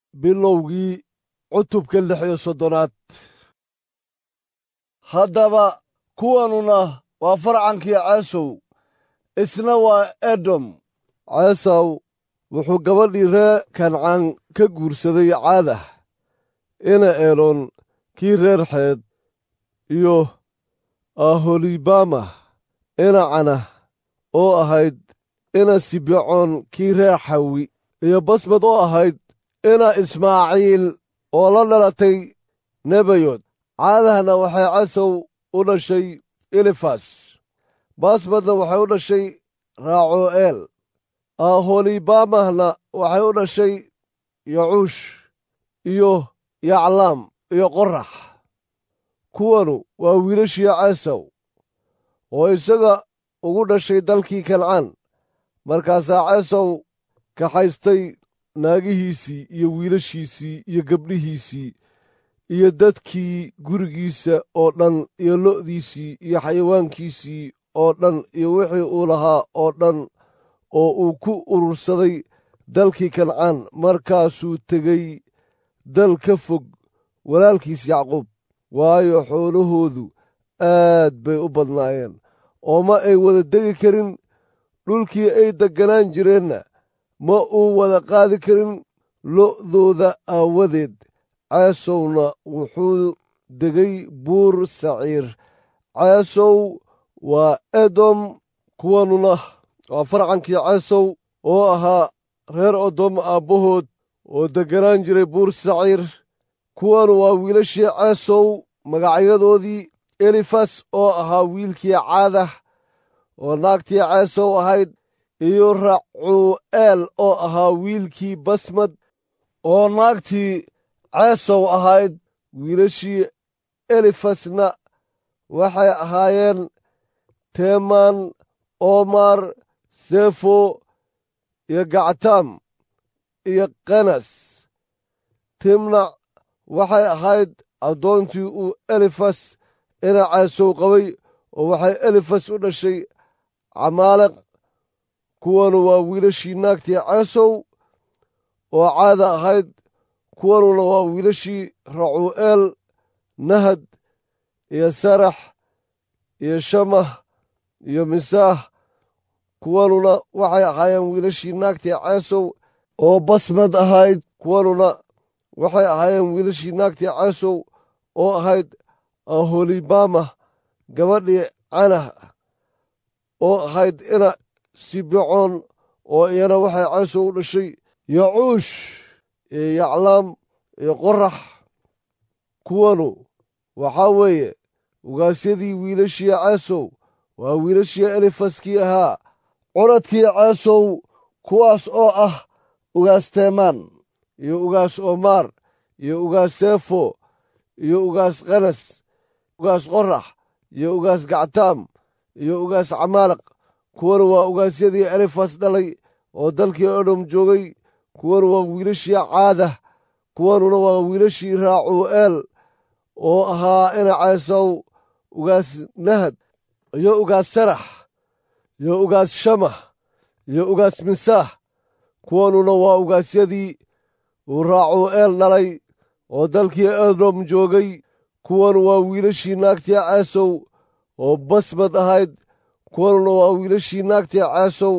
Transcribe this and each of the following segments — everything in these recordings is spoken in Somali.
bilowgii cutubka 16aad. haddaba kuwanuna waa farcankii ceesow, isna waa edom. ceesaw wuxuu gabadhii reer kancaan ka guursaday caadah ina eeloon kii reer xeed, iyo aholibama ina cana oo ahayd ina sibecoon kii reer xawi, iyo basmad oo ahayd ina ismaaciil oo la dhalatay nebayod. caadahna waxay ceesaw u dhashay elifas, basmadna waxay u dhashay raacu'eel, aholibamahna waxay u dhashay yacuush iyo yaclaam iyo qorax. kuwanu waa wiilashii ceesaw oo isaga ugu dhashay dalkii kancaan. markaasaa ceesaw kaxaystay naagihiisii iyo wiilashiisii iyo gabdhihiisii iyo dadkii gurigiisa oo dhan iyo lo'diisii iyo xayawaankiisii oo dhan iyo wixii uu lahaa oo dhan oo uu ku urursaday dalkii kancaan. markaasuu tegey dal ka fog walaalkiis yacquub, waayo xoolahoodu aad bay u badnaayeen oo ma ay wada degi karin. dhulkii ay degganaan jireenna ma uu wada qaadi karin lo'dooda aawadeed. ceesowna wuxuu degay buur saciir. ceesow waa edom. kuwanuna waa farcankii ceesow oo ahaa reer odom aabbahood oo degganaan jiray buur saciir. kuwanu waa wiilashii ceesow magacyadoodii: elifas oo ahaa wiilkii caadah oo naagtii ceesow ahayd, iyo racu'eel oo ahaa wiilkii basmad oo naagtii ceesow ahayd. wiilashii elifasna waxay ahaayeen teemaan, omar, sefo iyo gactaam iyo kenas. timnac waxay ahayd addoontii uu elifas ina ceesow qabay, oo waxay elifas u dhashay camaaleq. kuwanu waa wiilashii naagtii ceesow oo caada ahayd. kuwanuna waa wiilashii racu'eel: nahad iyo sarax iyo shamah iyo misaah. kuwanuna waxay ahaayeen wiilashii naagtii ceesow oo basmad ahayd. kuwanuna waxay ahaayeen wiilashii naagtii ceesow oo ahayd aholibama gabadhii canah oo ahayd ina sibecoon, oo iyana waxay ceesow u dhashay yacuush iyo yaclaam iyo qorax. kuwanu waxaa weeye ugaasyadii wiilashii ceesow, waa wiilashii elifaskii ahaa curadkii ceesow, kuwaas oo ah ugaas teemaan iyo ugaas omar iyo ugaas sefo iyo ugaas kenas, ugaas qorax iyo ugaas gactaam iyo ugaas camaaleq. kuwanu waa ugaasyadii elifas dhalay oo dalkii edom joogay. kuwanu waa wiilashii caadah. kuwanuna waa wiilashii raacu'eel oo ahaa ina ceesow, ugaas nahad iyo ugaas sarax iyo ugaas shamah iyo ugaas misaah. kuwanuna waa ugaasyadii uu raacu'eel dhalay oo dalkii edom joogay. kuwanu waa wiilashii naagtii ceesow oo basmad ahayd. kuwanuna waa wiilashii naagtii ceesow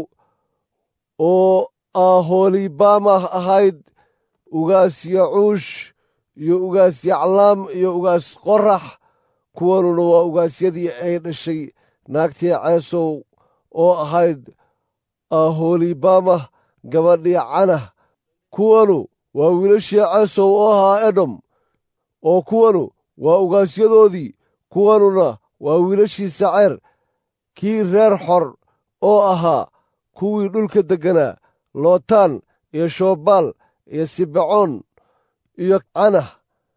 oo aholibamah ahayd: ugaas yacuush iyo ugaas yaclaam iyo ugaas qorax. kuwanuna waa ugaasyadii ay dhashay naagtii ceesow oo ahayd aholibamah gabadhii canah. kuwanu waa wiilashii ceesow oo ahaa edom, oo kuwanu waa ugaasyadoodii. kuwanuna waa wiilashii saceer kii reer xor oo ahaa kuwii dhulka degganaa: lootaan iyo shobaal iyo sibecoon iyo canah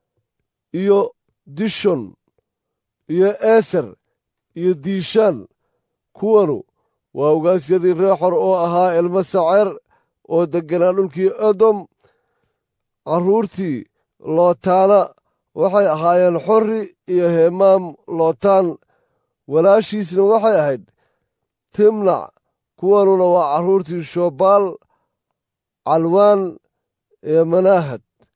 iyo dishon iyo eser iyo diishaan. kuwanu waa ugaasyadii reer xor oo ahaa ilmo saceer oo degganaa dhulkii edom. carruurtii lootaana waxay ahaayeen xorri iyo heemaam. lootaan walaashiisna waxay ahayd timnac. kuwanuna waa carruurtii shobaal, calwaan iyo manaahad.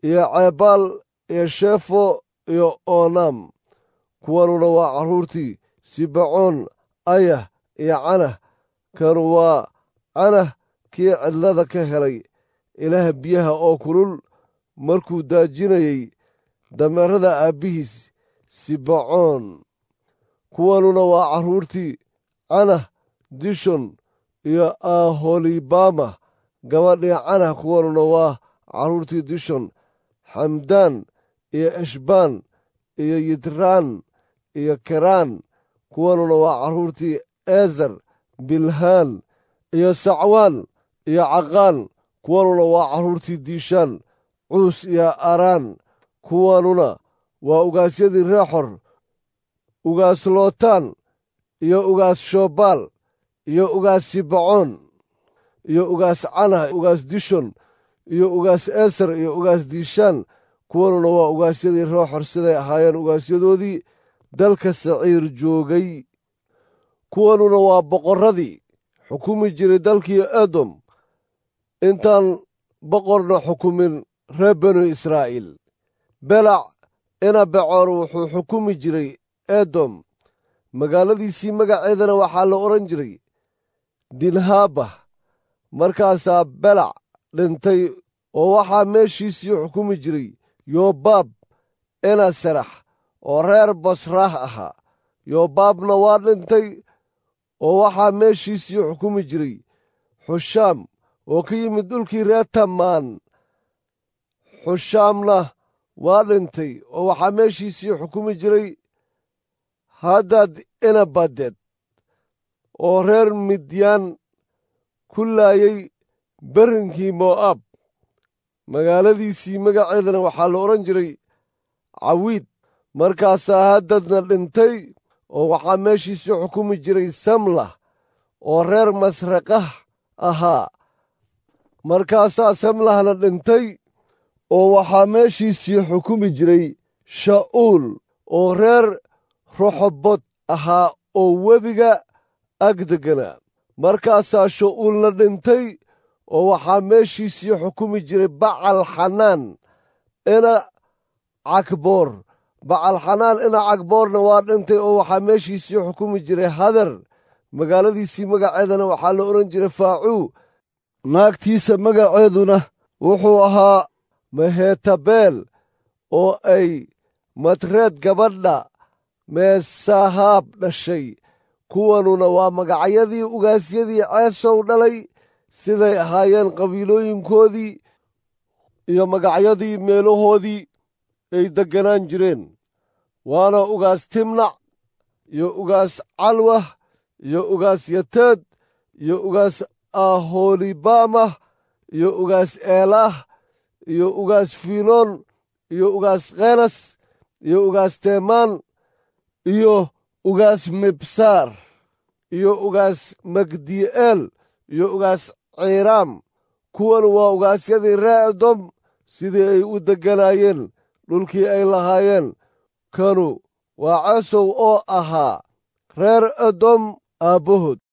iyo ceebaal iyo sheefo iyo oonam. kuwanuna waa carruurtii sibecoon, ayah iyo canah. kanu waa canah kii cidlada ka helay ilaah biyaha oo kulul markuu daajinayey dameerada aabbihiis sibecoon. kuwanuna waa carruurtii canah, dishon iyo aholibama gabadhii canah. kuwanuna waa carruurtii dishon, xamdaan iyo eshbaan iyo yitraan iyo keraan. kuwanuna waa carruurtii ezer, bilhaan iyo sacwaan iyo caqaan. kuwanuna waa carruurtii diishaan, cuus iyo araan. kuwanuna waa ugaasyadii reexor, ugaas lootaan iyo ugaas shobaal iyo ugaas sibecoon iyo ugaas canah, ugaas dishon iyo ugaas eser iyo ugaas diishaan. kuwanuna waa ugaasyadii reexor siday ahaayeen ugaasyadoodii dalka saciir joogay. kuwanuna waa boqorradii xukumi jiray dalkii edom intaan boqorna xukumin reer banu israa'iil. belac ina becoor wuxuu xukumi jiray edom. magaaladiisii magaceedana waxaa la odhan jiray dinhaaba. markaasaa belac dhintay oo waxaa meeshiisii xukumi jiray yobaab ina serax oo reer bosraah ahaa. yobaabna waa dhintay oo waxaa meeshiisii xukumi jiray xushaam oo ka yimid dhulkii reer tamaan. xushaamna waa dhintay oo waxaa meeshiisii xukumi jiray hadad ina baded oo reer midyaan ku laayay berrinkii mo'aab. magaaladiisii magaceedana waxaa la odhan jiray cawiid. markaasaa hadadna dhintay oo waxaa meeshiisii xukumi jiray samlah oo reer masraqah ahaa. markaasaa samlahna dhintay oo waxaa meeshiisii xukumi jiray sha'uul oo reer roxobot ahaa oo webiga ag degganaa. markaasaa sha'uulna dhintay oo waxaa meeshiisii xukumi jiray bacal xanaan ina cakboor. bacal xanaan ina cakboorna waa dhintay oo waxaa meeshiisii xukumi jiray hadar. magaaladiisii magaceedana waxaa la odhan jiray faacuu. naagtiisa magaceeduna wuxuu ahaa mehetabeel oo ay matreed gabadha meesahaab dhashay. kuwanuna waa magacyadii ugaasyadii ceesow dhalay siday ahaayeen qabiilooyinkoodii iyo magacyadii meelahoodii ay degganaan jireen. waana ugaas timnac iyo ugaas calwah iyo ugaas yateed iyo ugaas aholibama iyo ugaas eelaah iyo ugaas fiinoon iyo ugaas khenas iyo ugaas teemaan iyo ugaas mibsaar iyo ugaas magdi'eel iyo ugaas ciiraam. kuwan waa ugaasyadii reer edom sidii ay u degganaayeen dhulkii ay lahaayeen. kanu waa ceesow oo ahaa reer edom aabbahood.